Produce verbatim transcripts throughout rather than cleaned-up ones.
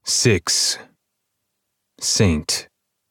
Six. Saint.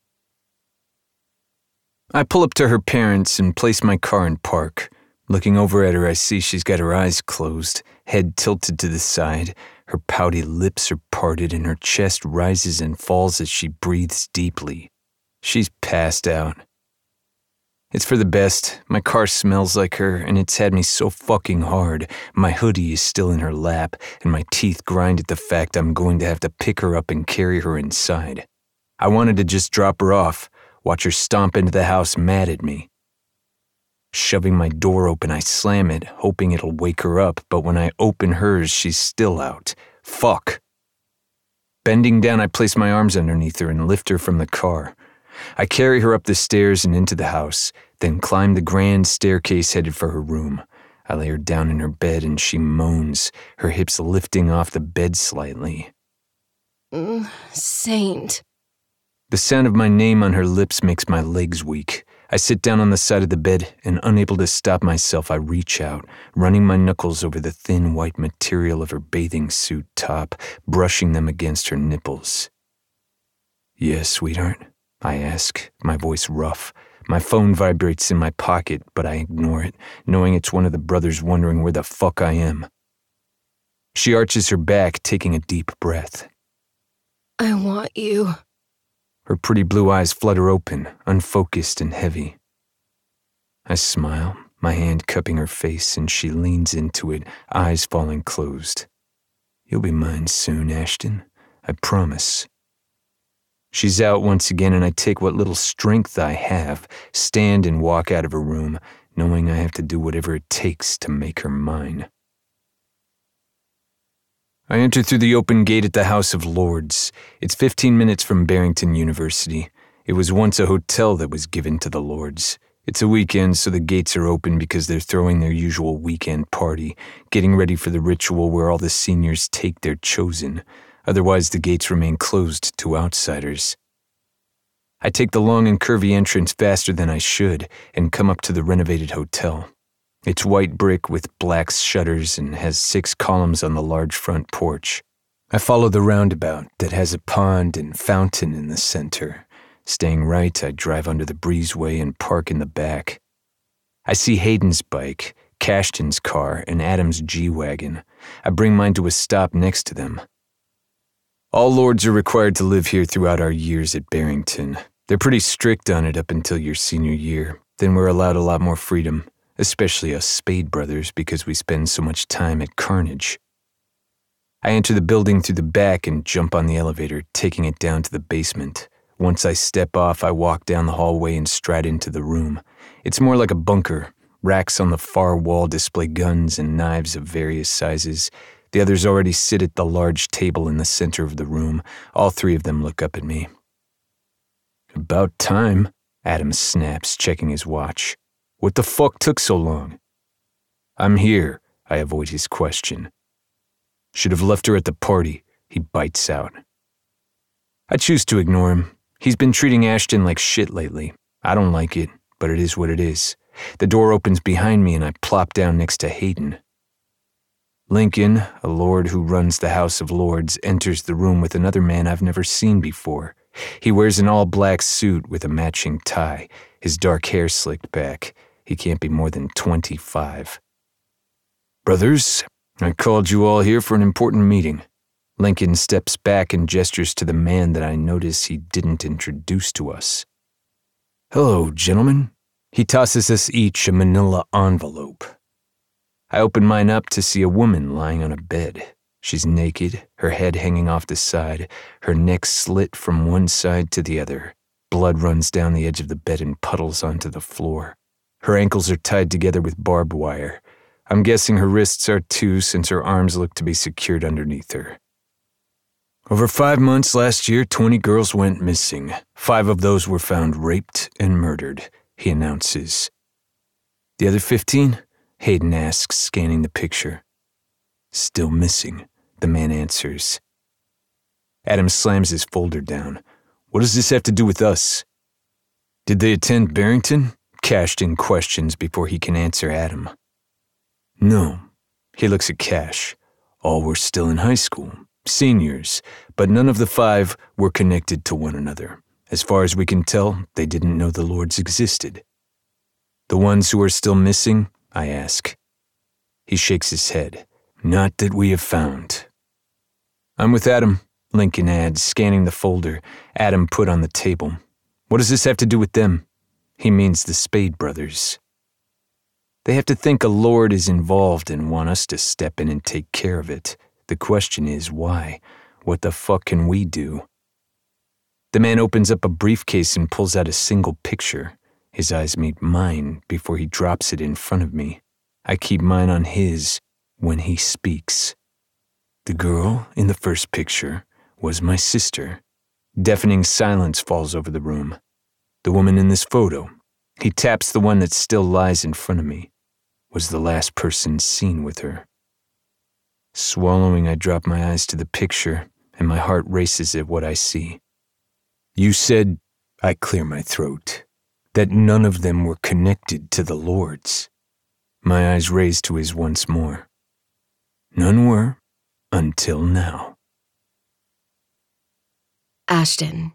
I pull up to her parents and place my car in park. Looking over at her, I see she's got her eyes closed, head tilted to the side. Her pouty lips are parted and her chest rises and falls as she breathes deeply. She's passed out. It's for the best. My car smells like her, and it's had me so fucking hard. My hoodie is still in her lap, and my teeth grind at the fact I'm going to have to pick her up and carry her inside. I wanted to just drop her off, watch her stomp into the house mad at me. Shoving my door open, I slam it, hoping it'll wake her up, but when I open hers, she's still out. Fuck. Bending down, I place my arms underneath her and lift her from the car. I carry her up the stairs and into the house, then climb the grand staircase headed for her room. I lay her down in her bed and she moans, her hips lifting off the bed slightly. Mm, Saint. The sound of my name on her lips makes my legs weak. I sit down on the side of the bed, and unable to stop myself, I reach out, running my knuckles over the thin white material of her bathing suit top, brushing them against her nipples. "Yes, sweetheart?" I ask, my voice rough. My phone vibrates in my pocket, but I ignore it, knowing it's one of the brothers wondering where the fuck I am. She arches her back, taking a deep breath. I want you. Her pretty blue eyes flutter open, unfocused and heavy. I smile, my hand cupping her face, and she leans into it, eyes falling closed. "You'll be mine soon, Ashton. I promise." She's out once again, and I take what little strength I have, stand and walk out of her room, knowing I have to do whatever it takes to make her mine. I enter through the open gate at the House of Lords. It's fifteen minutes from Barrington University. It was once a hotel that was given to the Lords. It's a weekend, so the gates are open because they're throwing their usual weekend party, getting ready for the ritual where all the seniors take their chosen. Otherwise, the gates remain closed to outsiders. I take the long and curvy entrance faster than I should and come up to the renovated hotel. It's white brick with black shutters and has six columns on the large front porch. I follow the roundabout that has a pond and fountain in the center. Staying right, I drive under the breezeway and park in the back. I see Hayden's bike, Cashton's car, and Adam's G-Wagon. I bring mine to a stop next to them. All Lords are required to live here throughout our years at Barrington. They're pretty strict on it up until your senior year. Then we're allowed a lot more freedom. Especially us Spade brothers, because we spend so much time at Carnage. I enter the building through the back and jump on the elevator, taking it down to the basement. Once I step off, I walk down the hallway and stride into the room. It's more like a bunker. Racks on the far wall display guns and knives of various sizes. The others already sit at the large table in the center of the room. All three of them look up at me. "About time," Adam snaps, checking his watch. "What the fuck took so long?" "I'm here," I avoid his question. "Should have left her at the party," he bites out. I choose to ignore him. He's been treating Ashton like shit lately. I don't like it, but it is what it is. The door opens behind me and I plop down next to Hayden. Lincoln, a lord who runs the House of Lords, enters the room with another man I've never seen before. He wears an all-black suit with a matching tie, his dark hair slicked back. He can't be more than twenty-five. "Brothers, I called you all here for an important meeting." Lincoln steps back and gestures to the man that I notice he didn't introduce to us. "Hello, gentlemen." He tosses us each a manila envelope. I open mine up to see a woman lying on a bed. She's naked, her head hanging off the side, her neck slit from one side to the other. Blood runs down the edge of the bed and puddles onto the floor. Her ankles are tied together with barbed wire. I'm guessing her wrists are too, since her arms look to be secured underneath her. "Over five months last year, twenty girls went missing. Five of those were found raped and murdered," he announces. "The other fifteen? Hayden asks, scanning the picture. "Still missing," the man answers. Adam slams his folder down. "What does this have to do with us?" "Did they attend Barrington?" Cashton questions before he can answer Adam. "No." He looks at Cash. "All were still in high school. seniors, but none of the five were connected to one another. As far as we can tell, they didn't know the Lords existed. The ones who are still missing? I ask. He shakes his head. Not that we have found. I'm with Adam, Lincoln adds, scanning the folder Adam put on the table. What does this have to do with them? He means the Spade brothers. They have to think a Lord is involved and want us to step in and take care of it. The question is, why? What the fuck can we do? The man opens up a briefcase and pulls out a single picture. His eyes meet mine before he drops it in front of me. I keep mine on his when he speaks. The girl in the first picture was my sister. Deafening silence falls over the room. The woman in this photo, he taps the one that still lies in front of me, was the last person seen with her. Swallowing, I drop my eyes to the picture, and my heart races at what I see. You said, I clear my throat, that none of them were connected to the Lords. My eyes raise to his once more. None were, until now. Ashton.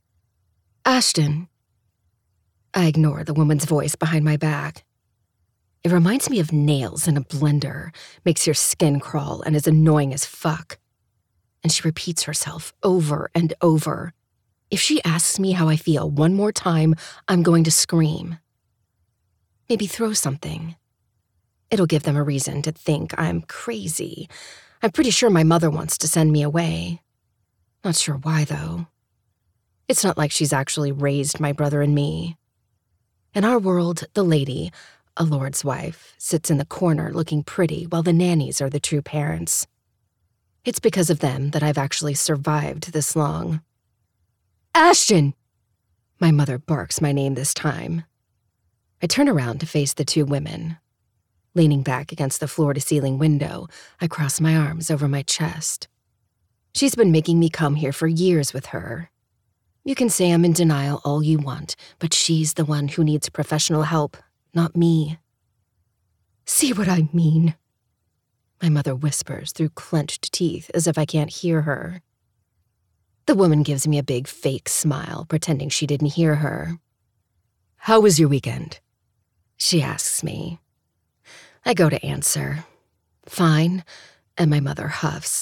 Ashton. I ignore the woman's voice behind my back. It reminds me of nails in a blender, makes your skin crawl, and is annoying as fuck. And she repeats herself over and over. If she asks me how I feel one more time, I'm going to scream. Maybe throw something. It'll give them a reason to think I'm crazy. I'm pretty sure my mother wants to send me away. Not sure why, though. It's not like she's actually raised my brother and me. In our world, the lady, a lord's wife, sits in the corner looking pretty while the nannies are the true parents. It's because of them that I've actually survived this long. Ashton! My mother barks my name this time. I turn around to face the two women. Leaning back against the floor-to-ceiling window, I cross my arms over my chest. She's been making me come here for years with her. You can say I'm in denial all you want, but she's the one who needs professional help, not me. See what I mean? My mother whispers through clenched teeth as if I can't hear her. The woman gives me a big fake smile, pretending she didn't hear her. How was your weekend? She asks me. I go to answer. Fine, and my mother huffs.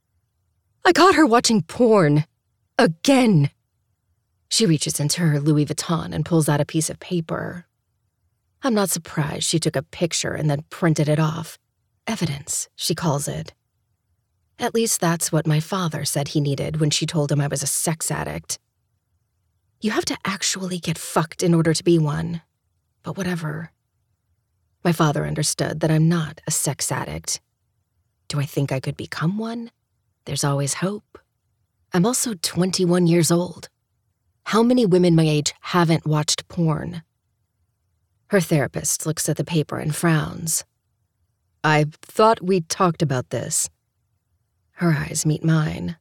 I caught her watching porn. Again. She reaches into her Louis Vuitton and pulls out a piece of paper. I'm not surprised she took a picture and then printed it off. Evidence, she calls it. At least that's what my father said he needed when she told him I was a sex addict. You have to actually get fucked in order to be one. But whatever. My father understood that I'm not a sex addict. Do I think I could become one? There's always hope. I'm also twenty-one years old. How many women my age haven't watched porn? Her therapist looks at the paper and frowns. I thought we'd talked about this. Her eyes meet mine.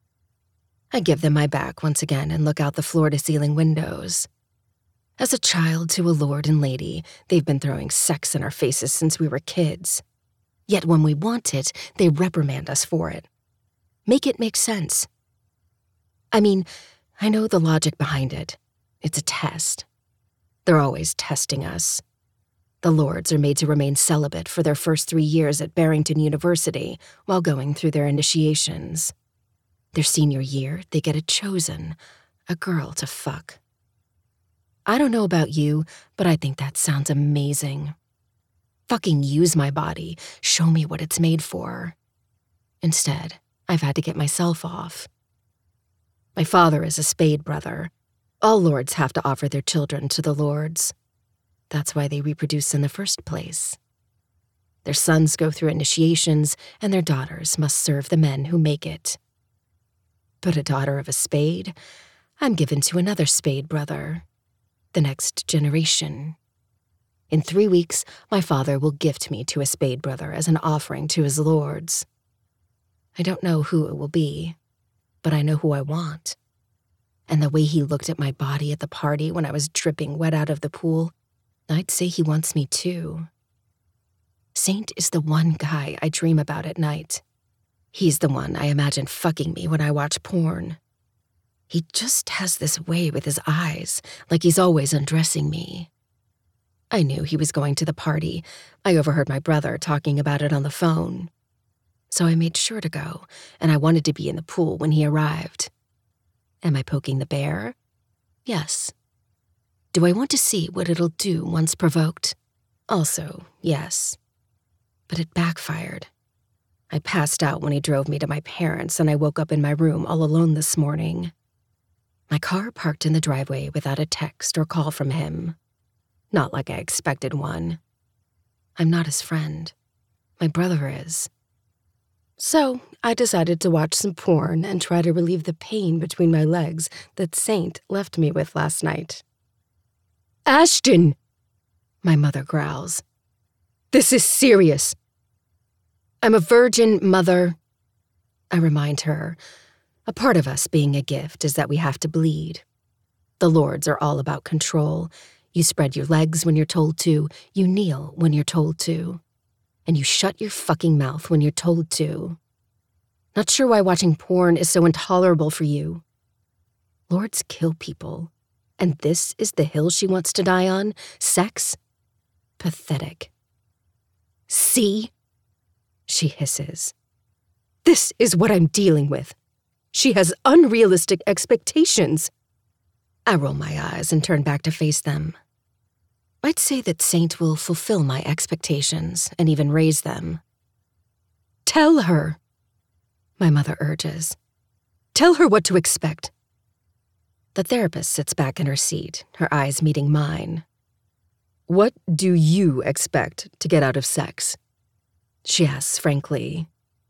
I give them my back once again and look out the floor-to-ceiling windows. As a child to a lord and lady, they've been throwing sex in our faces since we were kids. Yet when we want it, they reprimand us for it. Make it make sense. I mean, I know the logic behind it. It's a test. They're always testing us. The lords are made to remain celibate for their first three years at Barrington University while going through their initiations. Their senior year, they get a chosen, a girl to fuck. I don't know about you, but I think that sounds amazing. Fucking use my body, show me what it's made for. Instead, I've had to get myself off. My father is a Spade brother. All lords have to offer their children to the lords. That's why they reproduce in the first place. Their sons go through initiations, and their daughters must serve the men who make it. But a daughter of a Spade, I'm given to another Spade brother. The next generation. In three weeks, my father will gift me to a Spade brother as an offering to his lords. I don't know who it will be, but I know who I want. And the way he looked at my body at the party when I was dripping wet out of the pool, I'd say he wants me too. Saint is the one guy I dream about at night. He's the one I imagine fucking me when I watch porn. He just has this way with his eyes, like he's always undressing me. I knew he was going to the party. I overheard my brother talking about it on the phone. So I made sure to go, and I wanted to be in the pool when he arrived. Am I poking the bear? Yes. Do I want to see what it'll do once provoked? Also, yes. But it backfired. I passed out when he drove me to my parents', and I woke up in my room all alone this morning. My car parked in the driveway without a text or call from him. Not like I expected one. I'm not his friend. My brother is. So I decided to watch some porn and try to relieve the pain between my legs that Saint left me with last night. Ashton! My mother growls. This is serious. I'm a virgin, Mother. I remind her. A part of us being a gift is that we have to bleed. The Lords are all about control. You spread your legs when you're told to, you kneel when you're told to, and you shut your fucking mouth when you're told to. Not sure why watching porn is so intolerable for you. Lords kill people, and this is the hill she wants to die on? Sex? Pathetic. See? She hisses. This is what I'm dealing with. She has unrealistic expectations. I roll my eyes and turn back to face them. I'd say that Saint will fulfill my expectations and even raise them. Tell her, my mother urges. Tell her what to expect. The therapist sits back in her seat, her eyes meeting mine. What do you expect to get out of sex? She asks frankly.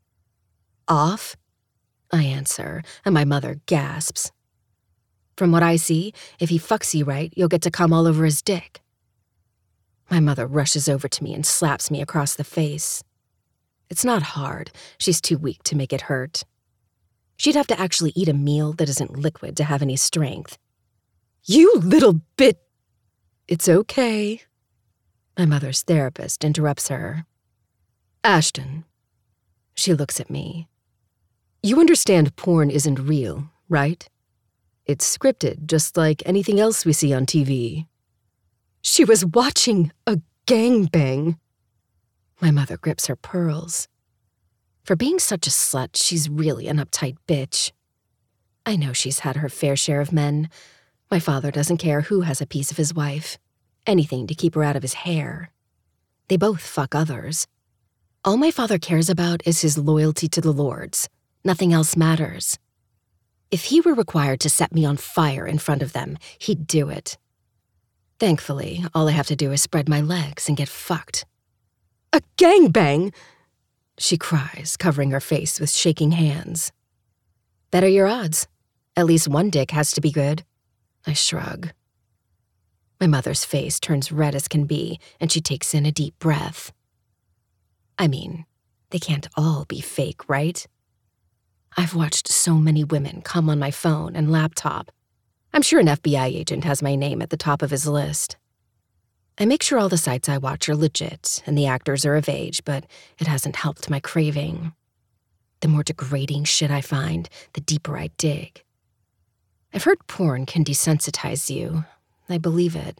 Off? I answer, and my mother gasps. From what I see, if he fucks you right, you'll get to come all over his dick. My mother rushes over to me and slaps me across the face. It's not hard. She's too weak to make it hurt. She'd have to actually eat a meal that isn't liquid to have any strength. You little bit... It's okay. My mother's therapist interrupts her. Ashton. She looks at me. You understand porn isn't real, right? It's scripted, just like anything else we see on T V. She was watching a gangbang. My mother grips her pearls. For being such a slut, she's really an uptight bitch. I know she's had her fair share of men. My father doesn't care who has a piece of his wife. Anything to keep her out of his hair. They both fuck others. All my father cares about is his loyalty to the Lords. Nothing else matters. If he were required to set me on fire in front of them, he'd do it. Thankfully, all I have to do is spread my legs and get fucked. A gangbang! She cries, covering her face with shaking hands. Better your odds. At least one dick has to be good. I shrug. My mother's face turns red as can be, and she takes in a deep breath. I mean, they can't all be fake, right? I've watched so many women come on my phone and laptop. I'm sure an F B I agent has my name at the top of his list. I make sure all the sites I watch are legit and the actors are of age, but it hasn't helped my craving. The more degrading shit I find, the deeper I dig. I've heard porn can desensitize you. I believe it.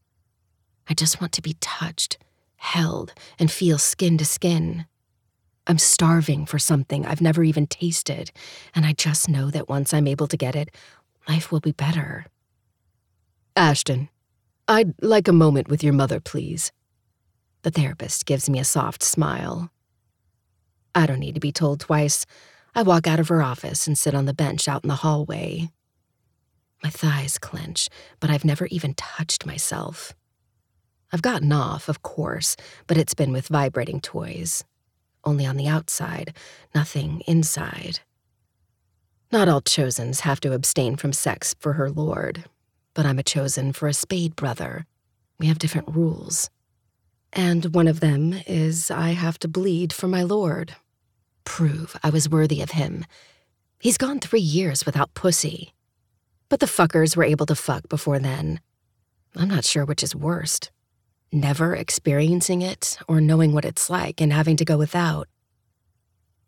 I just want to be touched, held, and feel skin to skin. I'm starving for something I've never even tasted, and I just know that once I'm able to get it, life will be better. Ashton, I'd like a moment with your mother, please. The therapist gives me a soft smile. I don't need to be told twice. I walk out of her office and sit on the bench out in the hallway. My thighs clench, but I've never even touched myself. I've gotten off, of course, but it's been with vibrating toys. Only on the outside, nothing inside. Not all chosens have to abstain from sex for her lord, but I'm a chosen for a spade brother. We have different rules. And one of them is I have to bleed for my lord. Prove I was worthy of him. He's gone three years without pussy. But the fuckers were able to fuck before then. I'm not sure which is worst. Never experiencing it or knowing what it's like and having to go without.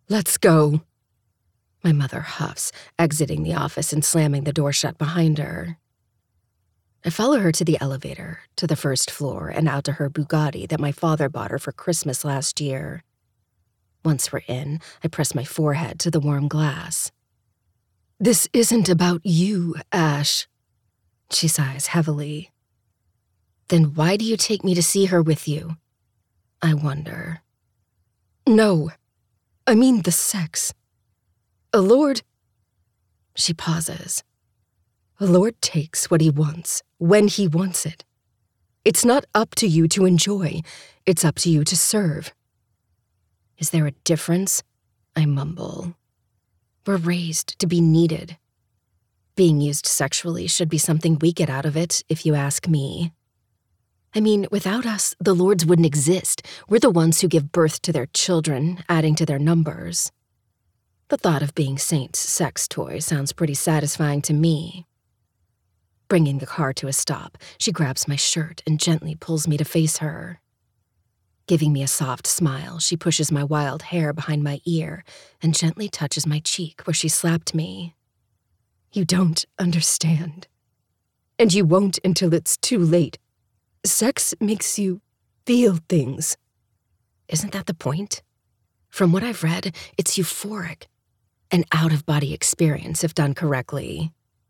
Let's go. My mother huffs, exiting the office and slamming the door shut behind her. I follow her to the elevator, to the first floor, and out to her Bugatti that my father bought her for Christmas last year. Once we're in, I press my forehead to the warm glass. This isn't about you, Ash. She sighs heavily. Then why do you take me to see her with you? I wonder. No, I mean the sex. A lord... She pauses. A lord takes what he wants, when he wants it. It's not up to you to enjoy, it's up to you to serve. Is there a difference? I mumble. We're raised to be needed. Being used sexually should be something we get out of it, if you ask me. I mean, without us, the lords wouldn't exist. We're the ones who give birth to their children, adding to their numbers. The thought of being Saint's sex toy sounds pretty satisfying to me. Bringing the car to a stop, she grabs my shirt and gently pulls me to face her. Giving me a soft smile, she pushes my wild hair behind my ear and gently touches my cheek where she slapped me. You don't understand. And you won't until it's too late. Sex makes you feel things. Isn't that the point? From what I've read, it's euphoric. An out-of-body experience if done correctly.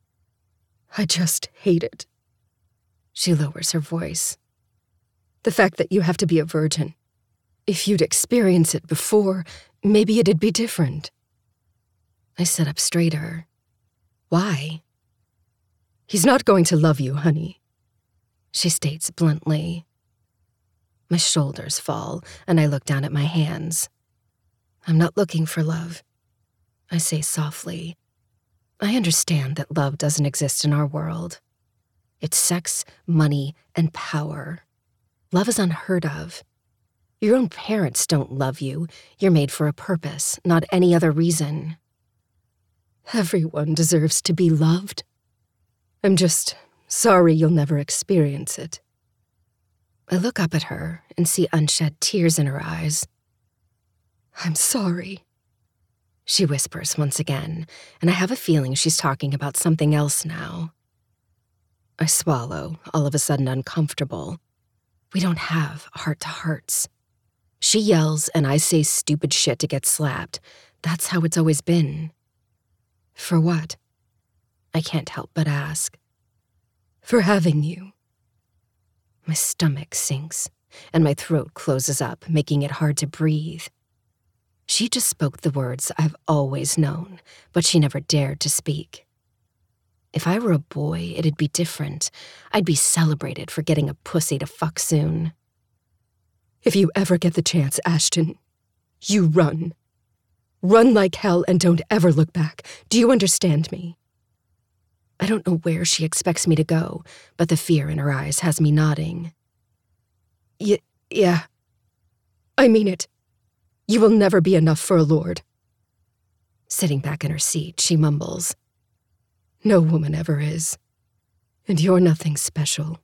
I just hate it. She lowers her voice. The fact that you have to be a virgin. If you'd experienced it before, maybe it'd be different. I sit up straighter. Why? He's not going to love you, honey, she states bluntly. My shoulders fall, and I look down at my hands. I'm not looking for love, I say softly. I understand that love doesn't exist in our world. It's sex, money, and power. Love is unheard of. Your own parents don't love you. You're made for a purpose, not any other reason. Everyone deserves to be loved. I'm just sorry you'll never experience it. I look up at her and see unshed tears in her eyes. I'm sorry, she whispers once again, and I have a feeling she's talking about something else now. I swallow, all of a sudden uncomfortable. We don't have heart-to-hearts. She yells and I say stupid shit to get slapped. That's how it's always been. For what? I can't help but ask. For having you. My stomach sinks, and my throat closes up, making it hard to breathe. She just spoke the words I've always known, but she never dared to speak. If I were a boy, it'd be different. I'd be celebrated for getting a pussy to fuck soon. If you ever get the chance, Ashton, you run. Run like hell and don't ever look back. Do you understand me? I don't know where she expects me to go, but the fear in her eyes has me nodding. Y- yeah. I mean it. You will never be enough for a lord. Sitting back in her seat, she mumbles. No woman ever is. And you're nothing special.